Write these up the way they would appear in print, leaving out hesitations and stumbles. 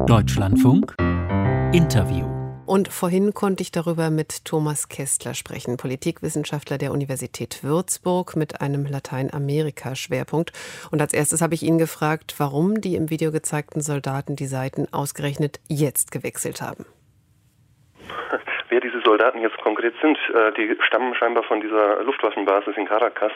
Deutschlandfunk Interview. Und vorhin konnte ich darüber mit Thomas Kestler sprechen, Politikwissenschaftler der Universität Würzburg mit einem Lateinamerika-Schwerpunkt. Und als erstes habe ich ihn gefragt, warum die im Video gezeigten Soldaten die Seiten ausgerechnet jetzt gewechselt haben. Wer diese Soldaten jetzt konkret sind, die stammen scheinbar von dieser Luftwaffenbasis in Caracas.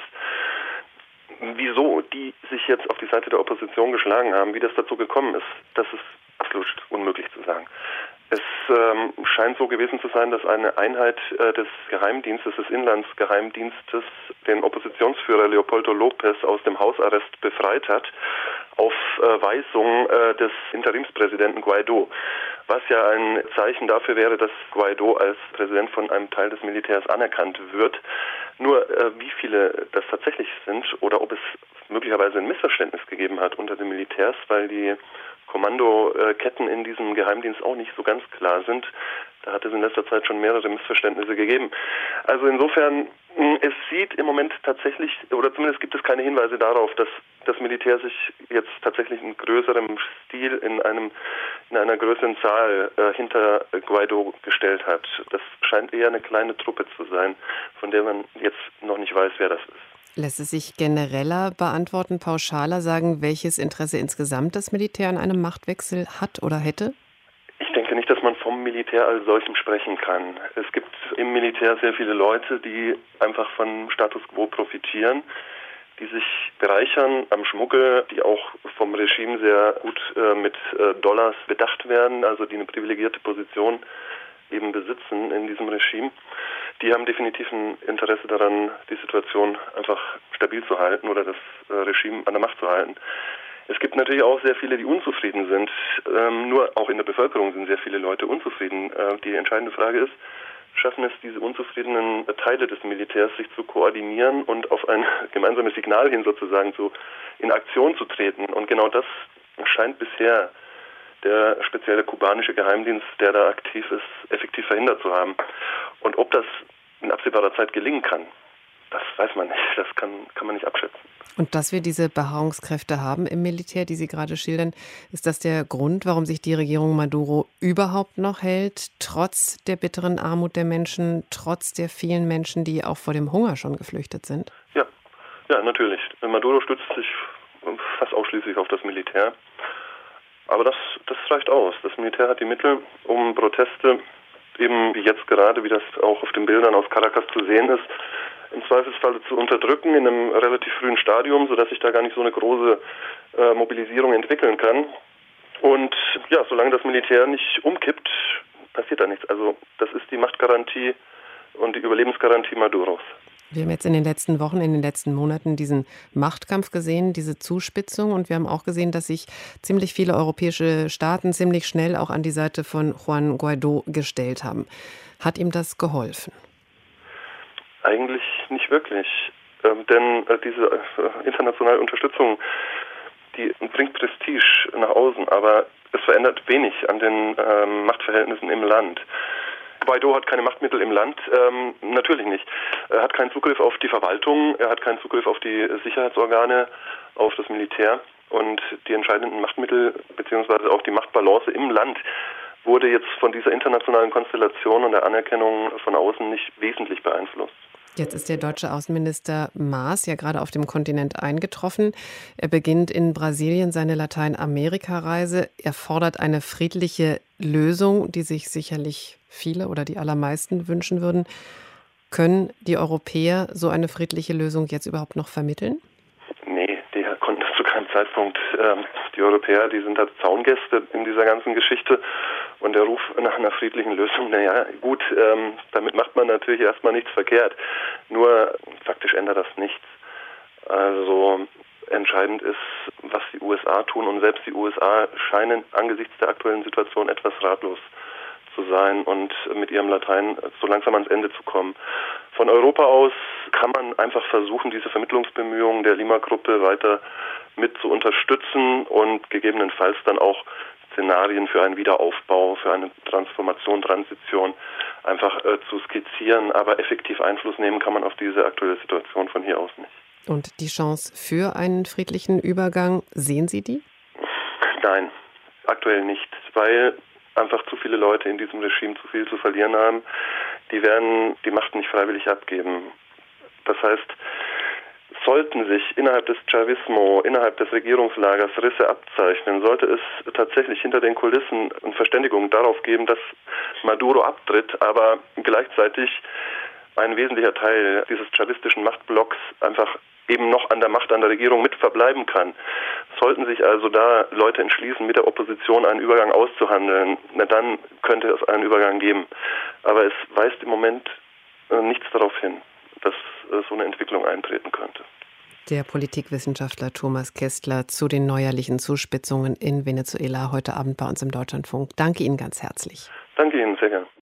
Wieso die sich jetzt auf die Seite der Opposition geschlagen haben, wie das dazu gekommen ist, das ist absolut unmöglich zu sagen. Es scheint so gewesen zu sein, dass eine Einheit des Geheimdienstes, des Inlandsgeheimdienstes, den Oppositionsführer Leopoldo López aus dem Hausarrest befreit hat, auf Weisung des Interimspräsidenten Guaidó. Was ja ein Zeichen dafür wäre, dass Guaidó als Präsident von einem Teil des Militärs anerkannt wird. Nur wie viele das tatsächlich sind oder ob es möglicherweise ein Missverständnis gegeben hat unter den Militärs, weil die Kommandoketten in diesem Geheimdienst auch nicht so ganz klar sind. Da hat es in letzter Zeit schon mehrere Missverständnisse gegeben. Also insofern, es sieht im Moment tatsächlich, oder zumindest gibt es keine Hinweise darauf, dass das Militär sich jetzt tatsächlich in größerem Stil, in einer größeren Zahl hinter Guaidó gestellt hat. Das scheint eher eine kleine Truppe zu sein, von der man jetzt noch nicht weiß, wer das ist. Lässt es sich genereller beantworten, pauschaler sagen, welches Interesse insgesamt das Militär an einem Machtwechsel hat oder hätte? Ich denke nicht, dass man vom Militär als solchem sprechen kann. Es gibt im Militär sehr viele Leute, die einfach von Status quo profitieren, die sich bereichern am Schmuggel, die auch vom Regime sehr gut mit Dollars bedacht werden, also die eine privilegierte Position eben besitzen in diesem Regime. Die haben definitiv ein Interesse daran, die Situation einfach stabil zu halten oder das Regime an der Macht zu halten. Es gibt natürlich auch sehr viele, die unzufrieden sind. Nur auch in der Bevölkerung sind sehr viele Leute unzufrieden. Die entscheidende Frage ist, schaffen es diese unzufriedenen Teile des Militärs, sich zu koordinieren und auf ein gemeinsames Signal hin sozusagen in Aktion zu treten. Und genau das scheint bisher der spezielle kubanische Geheimdienst, der da aktiv ist, effektiv verhindert zu haben. Und ob das in absehbarer Zeit gelingen kann, das weiß man nicht. Das kann man nicht abschätzen. Und dass wir diese Beharrungskräfte haben im Militär, die Sie gerade schildern, ist das der Grund, warum sich die Regierung Maduro überhaupt noch hält, trotz der bitteren Armut der Menschen, trotz der vielen Menschen, die auch vor dem Hunger schon geflüchtet sind? Ja, natürlich. Maduro stützt sich fast ausschließlich auf das Militär. Aber das reicht aus. Das Militär hat die Mittel, um Proteste, eben wie jetzt gerade, wie das auch auf den Bildern aus Caracas zu sehen ist, im Zweifelsfall zu unterdrücken in einem relativ frühen Stadium, sodass sich da gar nicht so eine große Mobilisierung entwickeln kann. Und ja, solange das Militär nicht umkippt, passiert da nichts. Also das ist die Machtgarantie und die Überlebensgarantie Maduros. Wir haben jetzt in den letzten Wochen, in den letzten Monaten diesen Machtkampf gesehen, diese Zuspitzung. Und wir haben auch gesehen, dass sich ziemlich viele europäische Staaten ziemlich schnell auch an die Seite von Juan Guaidó gestellt haben. Hat ihm das geholfen? Eigentlich nicht wirklich. Denn diese internationale Unterstützung, die bringt Prestige nach außen, aber es verändert wenig an den Machtverhältnissen im Land. Guaidó hat keine Machtmittel im Land, natürlich nicht. Er hat keinen Zugriff auf die Verwaltung, er hat keinen Zugriff auf die Sicherheitsorgane, auf das Militär. Und die entscheidenden Machtmittel beziehungsweise auch die Machtbalance im Land wurde jetzt von dieser internationalen Konstellation und der Anerkennung von außen nicht wesentlich beeinflusst. Jetzt ist der deutsche Außenminister Maas ja gerade auf dem Kontinent eingetroffen. Er beginnt in Brasilien seine Lateinamerika-Reise. Er fordert eine friedliche Lösung, die sich sicherlich viele oder die allermeisten wünschen würden. Können die Europäer so eine friedliche Lösung jetzt überhaupt noch vermitteln? Nee, die konnten das zu keinem Zeitpunkt. Die Europäer, die sind halt Zaungäste in dieser ganzen Geschichte. Und der Ruf nach einer friedlichen Lösung, naja, gut, damit macht man natürlich erstmal nichts verkehrt. Nur faktisch ändert das nichts. Also entscheidend ist, was die USA tun. Und selbst die USA scheinen angesichts der aktuellen Situation etwas ratlos zu sein und mit ihrem Latein so langsam ans Ende zu kommen. Von Europa aus kann man einfach versuchen, diese Vermittlungsbemühungen der Lima-Gruppe weiter mit zu unterstützen und gegebenenfalls dann auch Szenarien für einen Wiederaufbau, für eine Transformation, Transition einfach zu skizzieren. Aber effektiv Einfluss nehmen kann man auf diese aktuelle Situation von hier aus nicht. Und die Chance für einen friedlichen Übergang, sehen Sie die? Nein. aktuell nicht, weil einfach zu viele Leute in diesem Regime zu viel zu verlieren haben. Die werden die Macht nicht freiwillig abgeben. Das heißt, sollten sich innerhalb des Chavismo, innerhalb des Regierungslagers Risse abzeichnen, sollte es tatsächlich hinter den Kulissen eine Verständigung darauf geben, dass Maduro abtritt, aber gleichzeitig ein wesentlicher Teil dieses chavistischen Machtblocks einfach eben noch an der Macht, an der Regierung mit verbleiben kann. Sollten sich also da Leute entschließen, mit der Opposition einen Übergang auszuhandeln, dann könnte es einen Übergang geben. Aber es weist im Moment nichts darauf hin, dass so eine Entwicklung eintreten könnte. Der Politikwissenschaftler Thomas Kestler zu den neuerlichen Zuspitzungen in Venezuela heute Abend bei uns im Deutschlandfunk. Danke Ihnen ganz herzlich. Danke Ihnen, sehr gern.